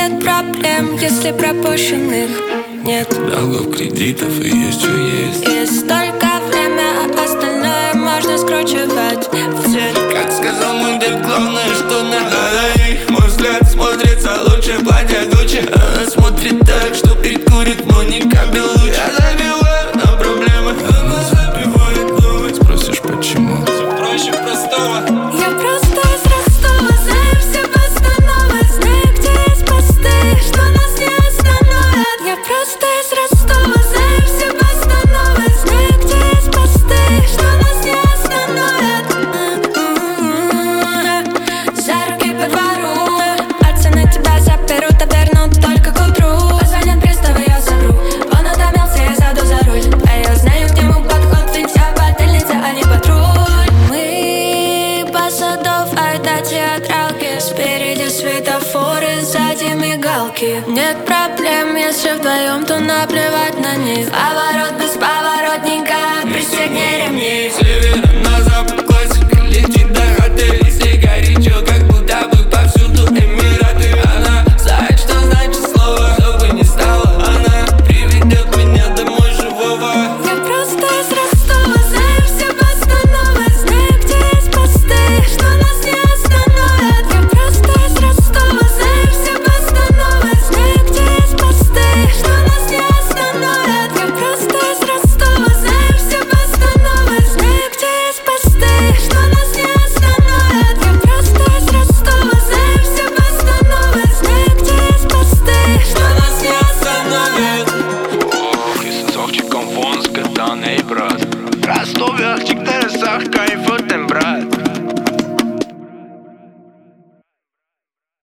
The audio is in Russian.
нет проблем, если пропущенных нет. Долгов, кредитов и есть что есть. Есть только время, а остальное можно скручивать в цвет. Как сказал мой дед, главное, что надо. Мой взгляд смотрится лучше платья Гуччи. Она смотрит так, что прикурит Моника Белуччи. Я забиваю на проблемы, она забивает новые. Спросишь почему? Все проще простого. Я просто из Ростова, знаю все постановы, знаю, где есть посты, что нас не остановят. Я просто из Ростова, знаю все постановы, знаю, где есть посты, что нас не остановят. За руки по двору, пацаны тебя заберут, обернут только к утру. Позвонят приставы, я совру, он утомился, я сяду за руль. А я знаю, к нему подход, ведь я потельница, а не патруль. Мы по Садовой до театралки, спереди светофоры, сзади мигалки. Нет проблем, если вдвоем, то наплевать на них. Поворот без поворотника, пристегни ремни.